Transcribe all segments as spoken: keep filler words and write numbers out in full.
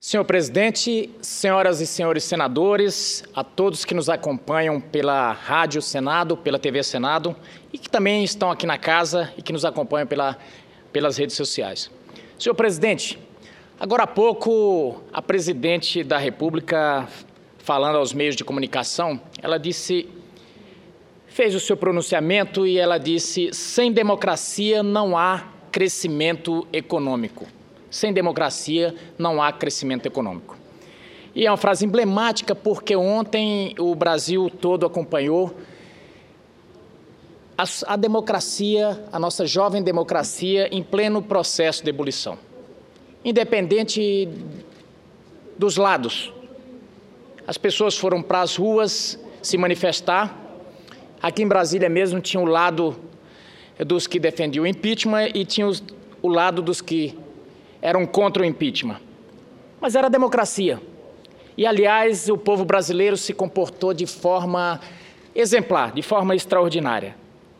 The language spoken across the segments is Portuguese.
Senhor presidente, senhoras e senhores senadores, a todos que nos acompanham pela Rádio Senado, pela T V Senado e que também estão aqui na casa e que nos acompanham pela, pelas redes sociais. Senhor presidente, agora há pouco a presidente da República, falando aos meios de comunicação, ela disse, fez o seu pronunciamento e ela disse: sem democracia não há crescimento econômico. Sem democracia não há crescimento econômico. E é uma frase emblemática porque ontem o Brasil todo acompanhou a, a democracia, a nossa jovem democracia em pleno processo de ebulição. Independente dos lados, as pessoas foram para as ruas se manifestar. Aqui em Brasília mesmo tinha o lado dos que defendiam o impeachment e tinha os, o lado dos que eram contra o impeachment. Mas era a democracia. E, aliás, o povo brasileiro se comportou de forma exemplar, de forma extraordinária.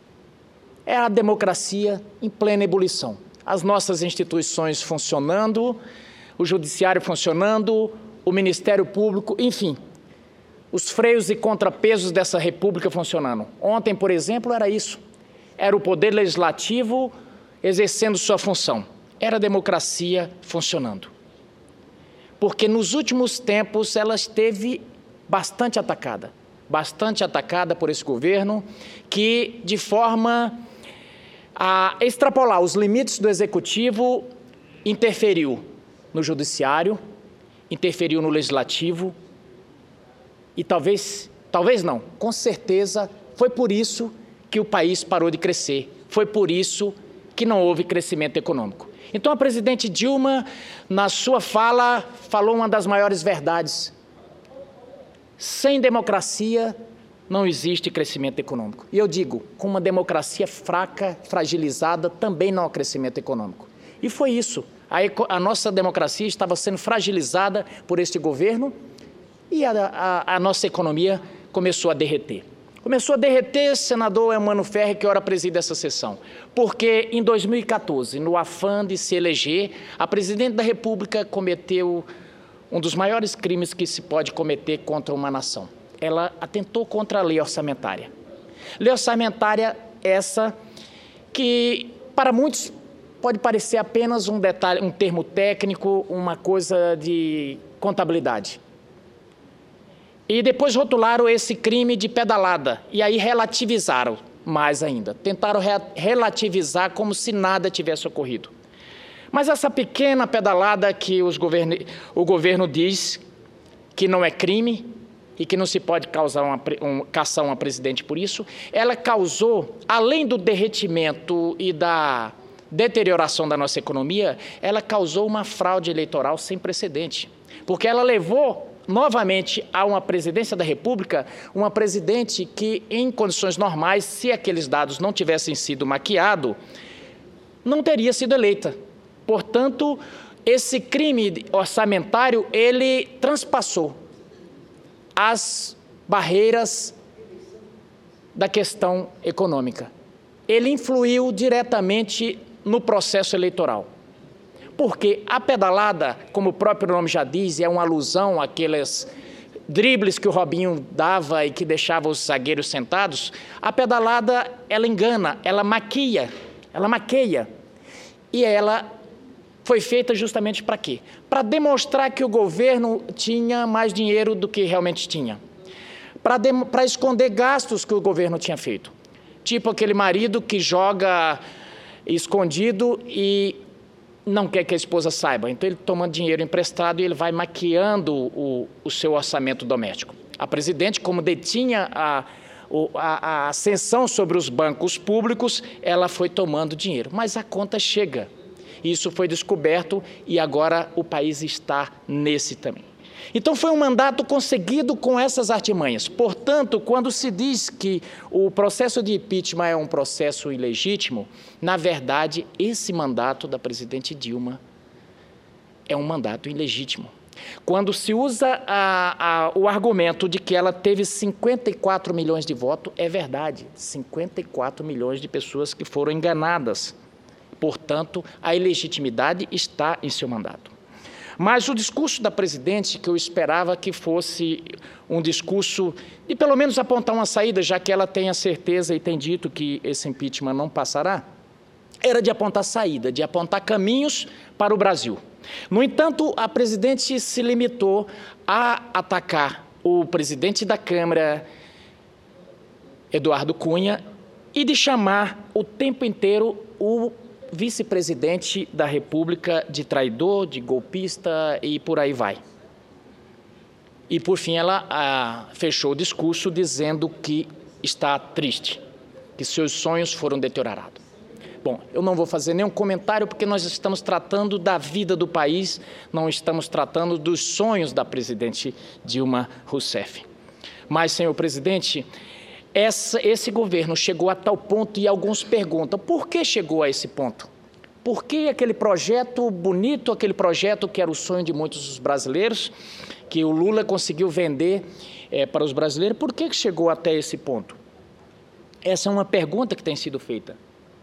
É a democracia em plena ebulição. As nossas instituições funcionando, o judiciário funcionando, o Ministério Público, enfim, os freios e contrapesos dessa república funcionando. Ontem, por exemplo, era isso. Era o poder legislativo exercendo sua função. Era a democracia funcionando. Porque nos últimos tempos ela esteve bastante atacada, bastante atacada por esse governo que, de forma a extrapolar os limites do executivo, interferiu no judiciário, interferiu no legislativo e talvez, talvez não, com certeza foi por isso que o país parou de crescer, foi por isso que não houve crescimento econômico. Então, a presidente Dilma, na sua fala, falou uma das maiores verdades. Sem democracia, não existe crescimento econômico. E eu digo, com uma democracia fraca, fragilizada, também não há crescimento econômico. E foi isso. A, a nossa democracia estava sendo fragilizada por este governo e a, a, a nossa economia começou a derreter. Começou a derreter, senador Elmano Ferri, que ora preside essa sessão, porque em dois mil e quatorze, no afã de se eleger, a presidente da República cometeu um dos maiores crimes que se pode cometer contra uma nação. Ela atentou contra a lei orçamentária. Lei orçamentária essa que, para muitos, pode parecer apenas um detalhe, um termo técnico, uma coisa de contabilidade. E depois rotularam esse crime de pedalada, e aí relativizaram mais ainda. Tentaram re relativizar como se nada tivesse ocorrido. Mas essa pequena pedalada que os govern... o governo diz que não é crime e que não se pode causar uma, um, caçar uma presidente por isso, ela causou, além do derretimento e da deterioração da nossa economia, ela causou uma fraude eleitoral sem precedente, porque ela levou novamente a uma presidência da República, uma presidente que, em condições normais, se aqueles dados não tivessem sido maquiados, não teria sido eleita. Portanto, esse crime orçamentário, ele transpassou as barreiras da questão econômica. Ele influiu diretamente no processo eleitoral. Porque a pedalada, como o próprio nome já diz, é uma alusão àqueles dribles que o Robinho dava e que deixava os zagueiros sentados. A pedalada, ela engana, ela maquia, ela maqueia. E ela foi feita justamente para quê? Para demonstrar que o governo tinha mais dinheiro do que realmente tinha. Para esconder gastos que o governo tinha feito. Tipo aquele marido que joga escondido e não quer que a esposa saiba, então ele toma dinheiro emprestado e ele vai maquiando o, o seu orçamento doméstico. A presidente, como detinha a, a, a ascensão sobre os bancos públicos, ela foi tomando dinheiro, mas a conta chega. Isso foi descoberto e agora o país está nesse também. Então foi um mandato conseguido com essas artimanhas. Portanto, quando se diz que o processo de impeachment é um processo ilegítimo, na verdade, esse mandato da presidente Dilma é um mandato ilegítimo. Quando se usa a, a, o argumento de que ela teve cinquenta e quatro milhões de votos, é verdade, cinquenta e quatro milhões de pessoas que foram enganadas. Portanto, a ilegitimidade está em seu mandato. Mas o discurso da presidente, que eu esperava que fosse um discurso de pelo menos apontar uma saída, já que ela tem a certeza e tem dito que esse impeachment não passará, era de apontar saída, de apontar caminhos para o Brasil. No entanto, a presidente se limitou a atacar o presidente da Câmara, Eduardo Cunha, e de chamar o tempo inteiro o vice-presidente da República de traidor, de golpista e por aí vai. E, por fim, ela ah, fechou o discurso dizendo que está triste, que seus sonhos foram deteriorados. Bom, eu não vou fazer nenhum comentário porque nós estamos tratando da vida do país, não estamos tratando dos sonhos da presidente Dilma Rousseff. Mas, senhor presidente, essa, esse governo chegou a tal ponto e alguns perguntam, por que chegou a esse ponto? Por que aquele projeto bonito, aquele projeto que era o sonho de muitos dos brasileiros, que o Lula conseguiu vender é, para os brasileiros, por que chegou até esse ponto? Essa é uma pergunta que tem sido feita.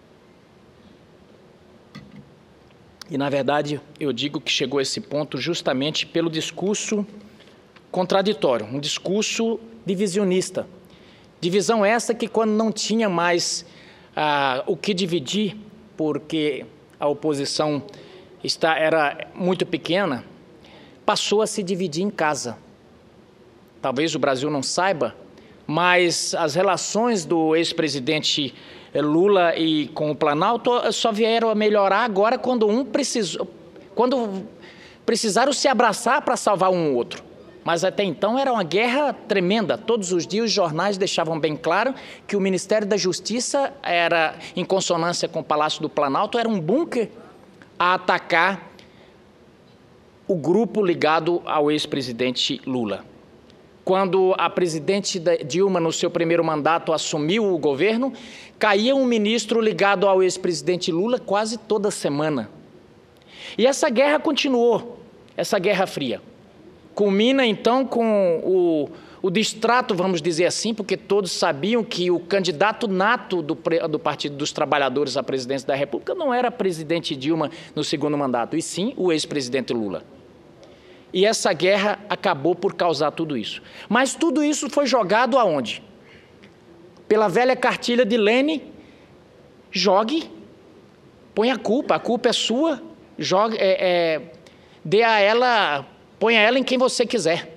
E, na verdade, eu digo que chegou a esse ponto justamente pelo discurso contraditório, um discurso divisionista. Divisão essa que, quando não tinha mais ah, o que dividir, porque a oposição está, era muito pequena, passou a se dividir em casa. Talvez o Brasil não saiba, mas as relações do ex-presidente Lula e com o Planalto só vieram a melhorar agora quando um precisou, quando precisaram se abraçar para salvar um ou outro. Mas até então era uma guerra tremenda. Todos os dias os jornais deixavam bem claro que o Ministério da Justiça era, em consonância com o Palácio do Planalto, era um bunker a atacar o grupo ligado ao ex-presidente Lula. Quando a presidente Dilma, no seu primeiro mandato, assumiu o governo, caía um ministro ligado ao ex-presidente Lula quase toda semana. E essa guerra continuou, essa Guerra Fria. Culmina, então, com o, o distrato, vamos dizer assim, porque todos sabiam que o candidato nato do, do Partido dos Trabalhadores à presidência da República não era a presidente Dilma no segundo mandato, e sim o ex-presidente Lula. E essa guerra acabou por causar tudo isso. Mas tudo isso foi jogado aonde? Pela velha cartilha de Lênin, jogue, põe a culpa, a culpa é sua, jogue, é, é, dê a ela, ponha ela em quem você quiser.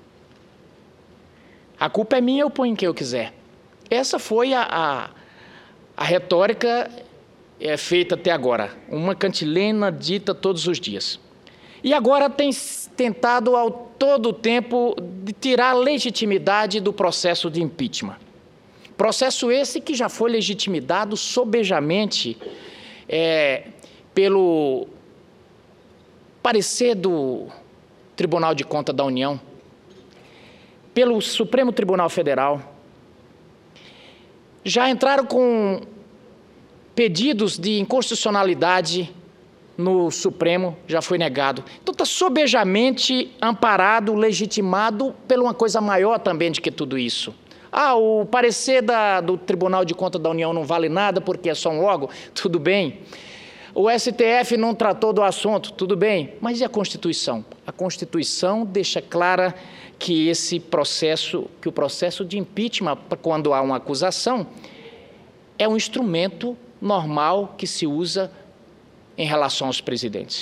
A culpa é minha, eu ponho em quem eu quiser. Essa foi a, a, a retórica é, feita até agora, uma cantilena dita todos os dias. E agora tem tentado ao todo o tempo de tirar a legitimidade do processo de impeachment. Processo esse que já foi legitimado sobejamente é, pelo parecer do Tribunal de Contas da União, pelo Supremo Tribunal Federal. Já entraram com pedidos de inconstitucionalidade no Supremo, já foi negado. Então está sobejamente amparado, legitimado por uma coisa maior também do que tudo isso. Ah, o parecer da, do Tribunal de Contas da União não vale nada porque é só um órgão, tudo bem. O S T F não tratou do assunto, tudo bem. Mas e a Constituição? A Constituição deixa clara que esse processo, que o processo de impeachment, quando há uma acusação, é um instrumento normal que se usa em relação aos presidentes.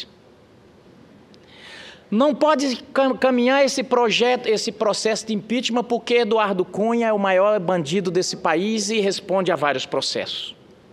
Não pode caminhar esse projeto, esse processo de impeachment porque Eduardo Cunha é o maior bandido desse país e responde a vários processos.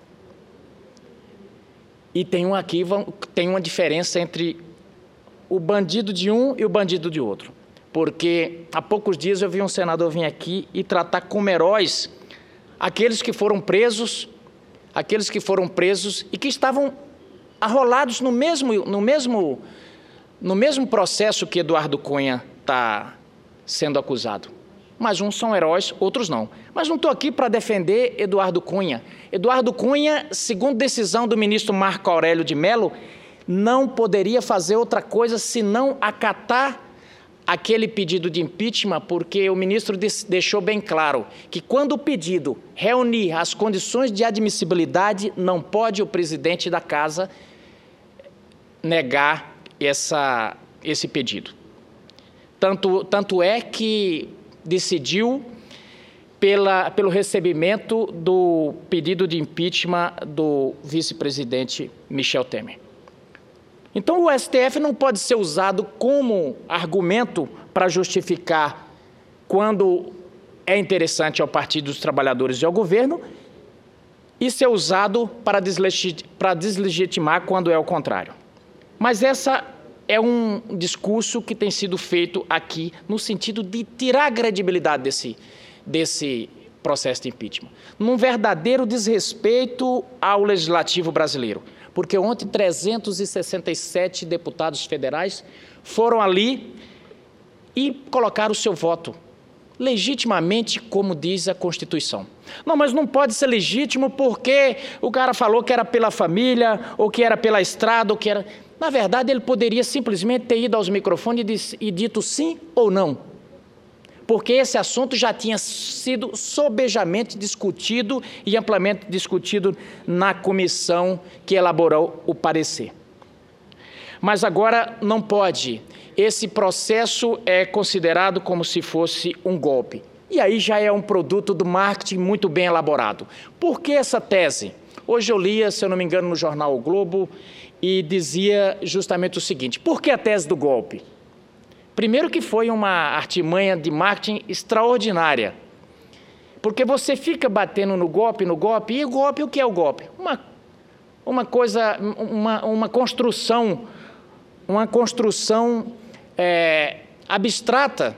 E tem um aqui, tem uma diferença entre o bandido de um e o bandido de outro. Porque há poucos dias eu vi um senador vir aqui e tratar como heróis aqueles que foram presos, aqueles que foram presos e que estavam arrolados no mesmo, no mesmo, no mesmo processo que Eduardo Cunha está sendo acusado. Mas uns são heróis, outros não. Mas não estou aqui para defender Eduardo Cunha. Eduardo Cunha, segundo decisão do ministro Marco Aurélio de Mello, não poderia fazer outra coisa senão acatar aquele pedido de impeachment, porque o ministro deixou bem claro que quando o pedido reunir as condições de admissibilidade, não pode o presidente da casa negar essa, esse pedido. Tanto, tanto é que decidiu pela, pelo recebimento do pedido de impeachment do vice-presidente Michel Temer. Então, o S T F não pode ser usado como argumento para justificar quando é interessante ao Partido dos Trabalhadores e ao governo e ser usado para deslegitimar quando é o contrário. Mas essa é um discurso que tem sido feito aqui no sentido de tirar a credibilidade desse, desse processo de impeachment, num verdadeiro desrespeito ao legislativo brasileiro. Porque ontem trezentos e sessenta e sete deputados federais foram ali e colocaram o seu voto, legitimamente, como diz a Constituição. Não, mas não pode ser legítimo porque o cara falou que era pela família, ou que era pela estrada, ou que era... Na verdade, ele poderia simplesmente ter ido aos microfones e dito sim ou não. Porque esse assunto já tinha sido sobejamente discutido e amplamente discutido na comissão que elaborou o parecer. Mas agora não pode. Esse processo é considerado como se fosse um golpe. E aí já é um produto do marketing muito bem elaborado. Por que essa tese? Hoje eu lia, se eu não me engano, no jornal O Globo, e dizia justamente o seguinte: por que a tese do golpe? Primeiro que foi uma artimanha de marketing extraordinária, porque você fica batendo no golpe, no golpe, e o golpe, o que é o golpe? Uma, uma coisa, uma, uma construção, uma construção é, abstrata,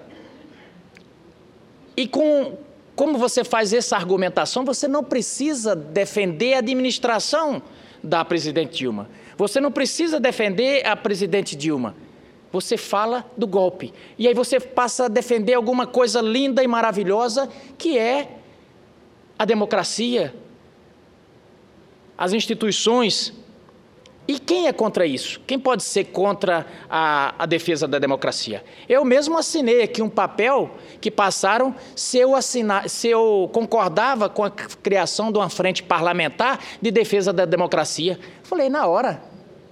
e com, como você faz essa argumentação, você não precisa defender a administração da presidente Dilma, você não precisa defender a presidente Dilma, você fala do golpe. E aí você passa a defender alguma coisa linda e maravilhosa, que é a democracia, as instituições. E quem é contra isso? Quem pode ser contra a, a defesa da democracia? Eu mesmo assinei aqui um papel que passaram se eu, assinar, se eu concordava com a criação de uma frente parlamentar de defesa da democracia. Falei, na hora...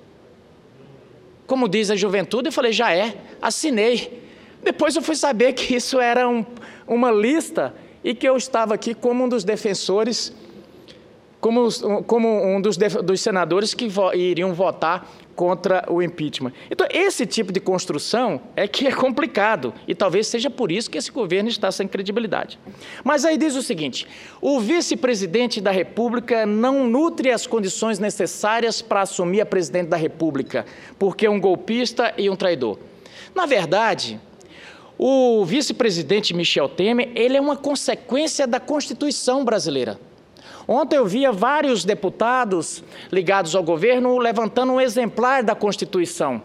Como diz a juventude, eu falei, já é, assinei. Depois eu fui saber que isso era um, uma lista e que eu estava aqui como um dos defensores, como, como um dos, dos senadores que vo, iriam votar contra o impeachment. Então, esse tipo de construção é que é complicado, e talvez seja por isso que esse governo está sem credibilidade. Mas aí diz o seguinte: o vice-presidente da República não nutre as condições necessárias para assumir a presidente da República, porque é um golpista e um traidor. Na verdade, o vice-presidente Michel Temer, ele é uma consequência da Constituição brasileira. Ontem eu via vários deputados ligados ao governo levantando um exemplar da Constituição.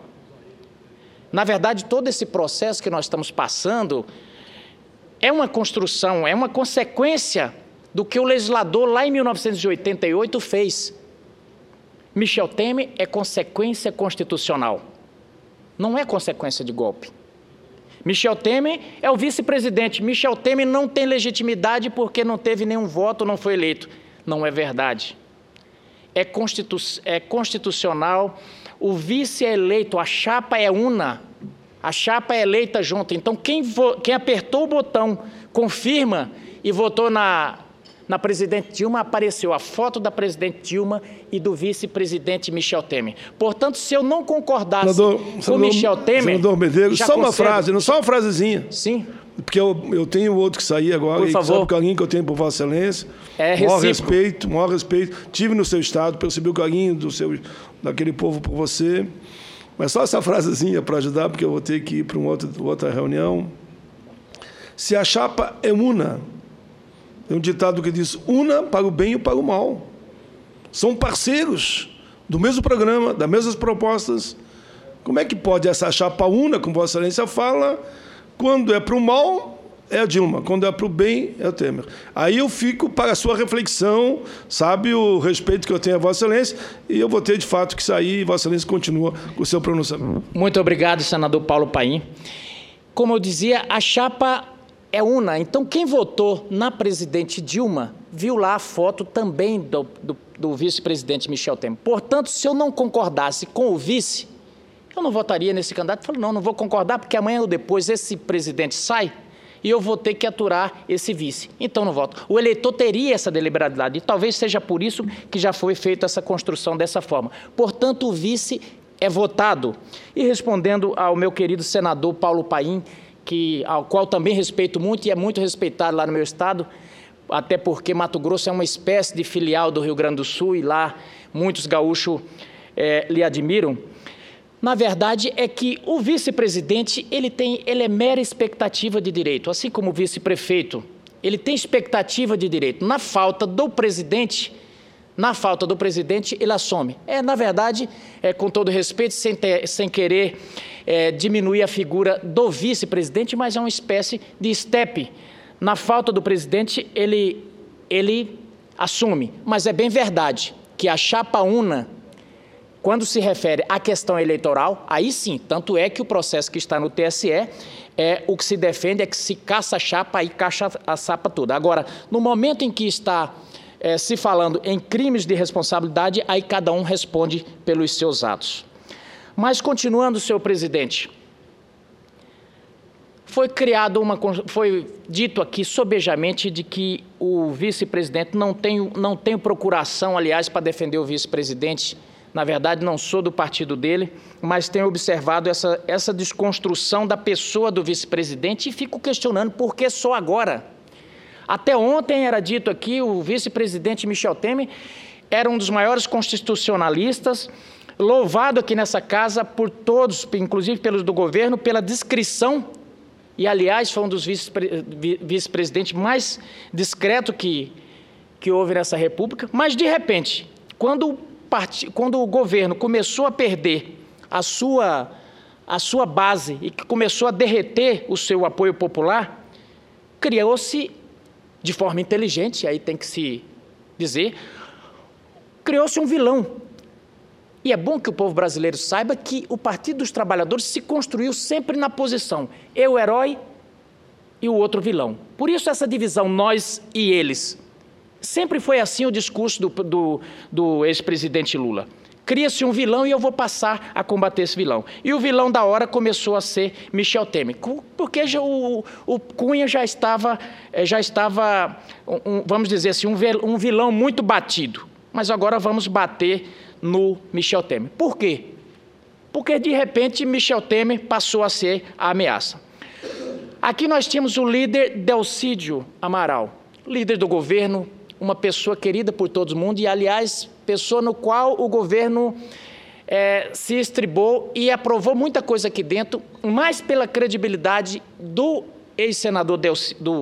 Na verdade, todo esse processo que nós estamos passando é uma construção, é uma consequência do que o legislador lá em mil novecentos e oitenta e oito fez. Michel Temer é consequência constitucional, não é consequência de golpe. Michel Temer é o vice-presidente. Michel Temer não tem legitimidade porque não teve nenhum voto, não foi eleito. Não é verdade. É, constitu é constitucional, o vice é eleito, a chapa é una, a chapa é eleita junto. Então, quem, quem apertou o botão, confirma e votou na, na presidente Dilma, apareceu a foto da presidente Dilma e do vice-presidente Michel Temer. Portanto, se eu não concordasse senador, com senador, Michel Temer... Senador Medeiros, só uma frase, não só uma frasezinha. Sim. Porque eu, eu tenho outro que sair agora, por e favor. sabe o carinho que eu tenho por Vossa Excelência. É recíproco. Maior respeito, maior respeito. Tive no seu estado, percebi o carinho do seu, daquele povo por você. Mas só essa frasezinha para ajudar, porque eu vou ter que ir para uma outra, outra reunião. Se a chapa é una, tem um ditado que diz, una para o bem e para o mal. São parceiros do mesmo programa, das mesmas propostas. Como é que pode essa chapa una, como Vossa Excelência fala... Quando é para o mal, é a Dilma. Quando é para o bem, é o Temer. Aí eu fico para a sua reflexão, sabe, o respeito que eu tenho a Vossa Excelência, e eu vou ter, de fato, que sair, e Vossa Excelência continua com o seu pronunciamento. Muito obrigado, senador Paulo Paim. Como eu dizia, a chapa é una. Então, quem votou na presidente Dilma, viu lá a foto também do, do, do vice-presidente Michel Temer. Portanto, se eu não concordasse com o vice, eu não votaria nesse candidato. Falei, não, não vou concordar, porque amanhã ou depois esse presidente sai e eu vou ter que aturar esse vice. Então não voto. O eleitor teria essa deliberalidade, e talvez seja por isso que já foi feita essa construção dessa forma. Portanto, o vice é votado. E respondendo ao meu querido senador Paulo Paim, que, ao qual também respeito muito e é muito respeitado lá no meu estado, até porque Mato Grosso é uma espécie de filial do Rio Grande do Sul e lá muitos gaúchos é, lhe admiram. Na verdade, é que o vice-presidente, ele tem, ele é mera expectativa de direito, assim como o vice-prefeito, ele tem expectativa de direito. Na falta do presidente, na falta do presidente, ele assume. É, na verdade, é, com todo respeito, sem, ter, sem querer é, diminuir a figura do vice-presidente, mas é uma espécie de estepe. Na falta do presidente, ele, ele assume. Mas é bem verdade que a chapa una, quando se refere à questão eleitoral, aí sim, tanto é que o processo que está no T S E, é, o que se defende é que se caça a chapa e caça a chapa toda. Agora, no momento em que está é, se falando em crimes de responsabilidade, aí cada um responde pelos seus atos. Mas, continuando, senhor presidente, foi criado uma, foi dito aqui sobejamente de que o vice-presidente não tem, não tem procuração, aliás, para defender o vice-presidente. Na verdade, não sou do partido dele, mas tenho observado essa, essa desconstrução da pessoa do vice-presidente e fico questionando por que só agora. Até ontem era dito aqui, o vice-presidente Michel Temer era um dos maiores constitucionalistas, louvado aqui nessa casa por todos, inclusive pelos do governo, pela discrição, e aliás foi um dos vice-presidentes mais discretos que, que houve nessa república, mas de repente, quando quando o governo começou a perder a sua, a sua base e que começou a derreter o seu apoio popular, criou-se, de forma inteligente, aí tem que se dizer, criou-se um vilão. E é bom que o povo brasileiro saiba que o Partido dos Trabalhadores se construiu sempre na posição eu, herói, e o outro vilão. Por isso essa divisão nós e eles. Sempre foi assim o discurso do, do, do ex-presidente Lula. Cria-se um vilão e eu vou passar a combater esse vilão. E o vilão da hora começou a ser Michel Temer, porque já o, o Cunha já estava, já estava um, vamos dizer assim, um vilão muito batido. Mas agora vamos bater no Michel Temer. Por quê? Porque, de repente, Michel Temer passou a ser a ameaça. Aqui nós tínhamos o líder Delcídio Amaral, líder do governo, uma pessoa querida por todo mundo e, aliás, pessoa no qual o governo é, se estribou e aprovou muita coisa aqui dentro, mais pela credibilidade do ex-senador, do,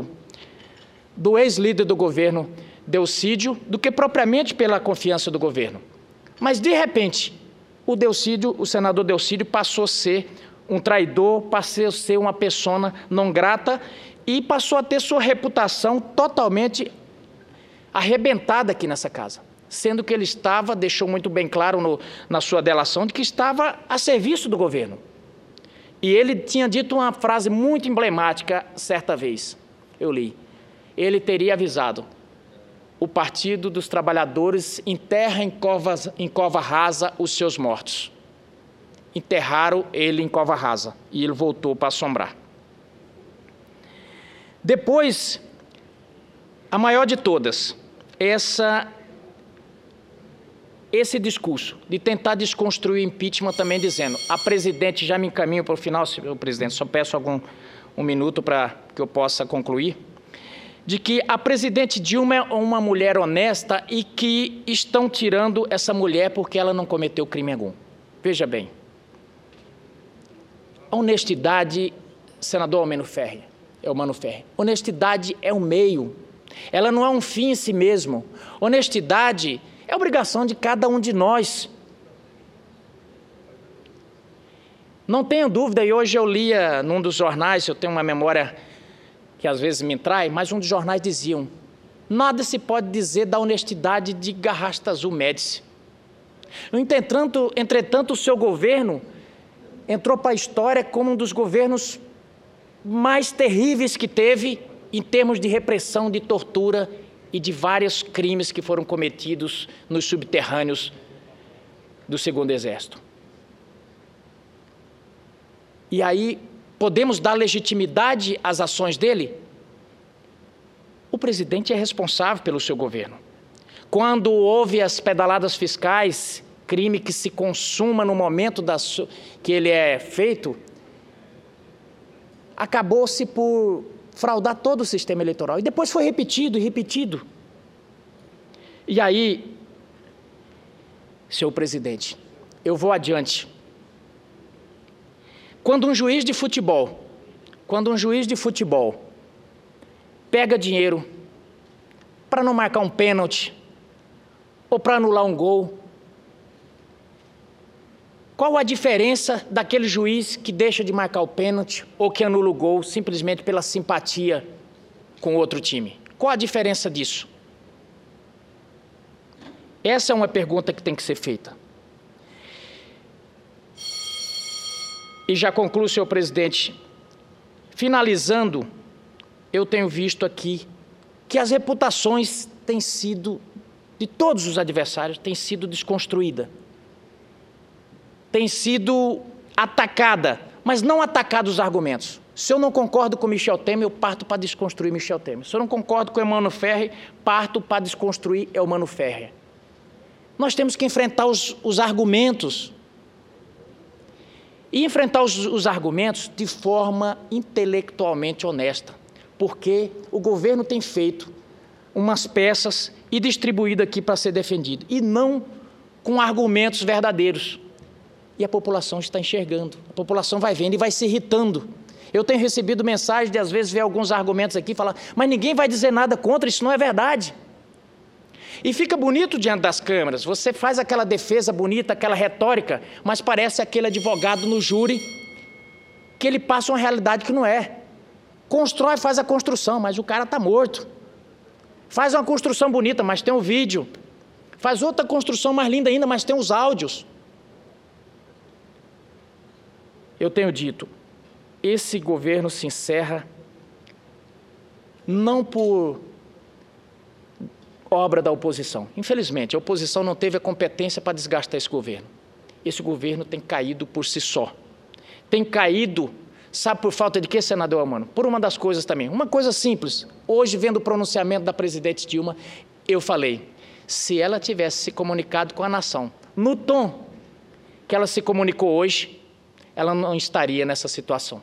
do ex-líder do governo, Delcídio, do que propriamente pela confiança do governo. Mas, de repente, o Delcídio, o senador Delcídio passou a ser um traidor, passou a ser uma persona não grata e passou a ter sua reputação totalmente arrebentada aqui nessa casa, sendo que ele estava, deixou muito bem claro no, na sua delação, de que estava a serviço do governo. E ele tinha dito uma frase muito emblemática certa vez, eu li. Ele teria avisado, o Partido dos Trabalhadores enterra em, covas, em cova rasa os seus mortos. Enterraram ele em cova rasa e ele voltou para assombrar. Depois, a maior de todas, essa, esse discurso de tentar desconstruir o impeachment também dizendo, a presidente, já me encaminho para o final, senhor presidente, só peço algum um minuto para que eu possa concluir, de que a presidente Dilma é uma mulher honesta e que estão tirando essa mulher porque ela não cometeu crime algum. Veja bem, a honestidade, senador Almeno Ferri, é o Mano Ferri, honestidade é um meio, ela não é um fim em si mesmo. Honestidade é obrigação de cada um de nós. Não tenho dúvida, e hoje eu lia num dos jornais, eu tenho uma memória que às vezes me trai, mas um dos jornais diziam, nada se pode dizer da honestidade de Garrastazu Médici. Entretanto, entretanto, o seu governo entrou para a história como um dos governos mais terríveis que teve em termos de repressão, de tortura e de vários crimes que foram cometidos nos subterrâneos do Segundo Exército. E aí, podemos dar legitimidade às ações dele? O presidente é responsável pelo seu governo. Quando houve as pedaladas fiscais, crime que se consuma no momento da su... que ele é feito, acabou-se por fraudar todo o sistema eleitoral. E depois foi repetido e repetido. E aí, senhor presidente, eu vou adiante. Quando um juiz de futebol, quando um juiz de futebol pega dinheiro para não marcar um pênalti ou para anular um gol, qual a diferença daquele juiz que deixa de marcar o pênalti ou que anula o gol simplesmente pela simpatia com o outro time? Qual a diferença disso? Essa é uma pergunta que tem que ser feita. E já concluo, senhor presidente, finalizando, eu tenho visto aqui que as reputações têm sido, de todos os adversários, têm sido desconstruída. Tem sido atacada, mas não atacada os argumentos. Se eu não concordo com Michel Temer, eu parto para desconstruir Michel Temer. Se eu não concordo com Eumano Ferri, parto para desconstruir Eumano Ferri. Nós temos que enfrentar os, os argumentos. E enfrentar os, os argumentos de forma intelectualmente honesta, porque o governo tem feito umas peças e distribuído aqui para ser defendido, e não com argumentos verdadeiros. E a população está enxergando, a população vai vendo e vai se irritando. Eu tenho recebido mensagens de, às vezes, ver alguns argumentos aqui e falar, mas ninguém vai dizer nada contra, isso não é verdade. E fica bonito diante das câmeras, você faz aquela defesa bonita, aquela retórica, mas parece aquele advogado no júri que ele passa uma realidade que não é. Constrói, faz a construção, mas o cara está morto. Faz uma construção bonita, mas tem um vídeo. Faz outra construção mais linda ainda, mas tem os áudios. Eu tenho dito, esse governo se encerra não por obra da oposição. Infelizmente, a oposição não teve a competência para desgastar esse governo. Esse governo tem caído por si só. Tem caído, sabe por falta de quê, senador Amano? Por uma das coisas também. Uma coisa simples. Hoje, vendo o pronunciamento da presidente Dilma, eu falei, se ela tivesse se comunicado com a nação, no tom que ela se comunicou hoje, ela não estaria nessa situação.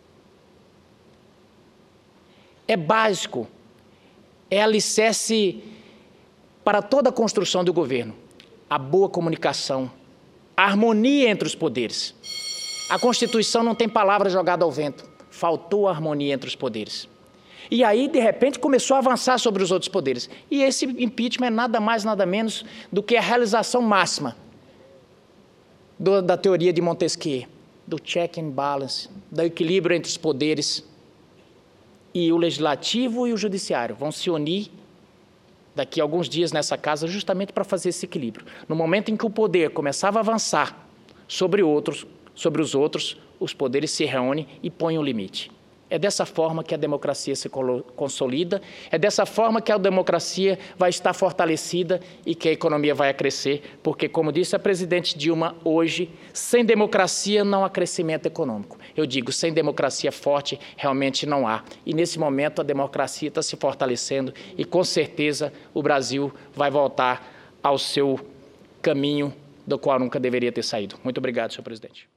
É básico, é alicerce para toda a construção do governo, a boa comunicação, a harmonia entre os poderes. A Constituição não tem palavra jogada ao vento, faltou a harmonia entre os poderes. E aí, de repente, começou a avançar sobre os outros poderes. E esse impeachment é nada mais, nada menos do que a realização máxima do, da teoria de Montesquieu, do check and balance, do equilíbrio entre os poderes. E o Legislativo e o Judiciário vão se unir daqui a alguns dias nessa casa, justamente para fazer esse equilíbrio. No momento em que o poder começava a avançar sobre outros, sobre os outros, os poderes se reúnem e põem um limite. É dessa forma que a democracia se consolida, é dessa forma que a democracia vai estar fortalecida e que a economia vai crescer, porque, como disse a presidente Dilma hoje, sem democracia não há crescimento econômico. Eu digo, sem democracia forte, realmente não há. E, nesse momento, a democracia está se fortalecendo e, com certeza, o Brasil vai voltar ao seu caminho do qual nunca deveria ter saído. Muito obrigado, senhor presidente.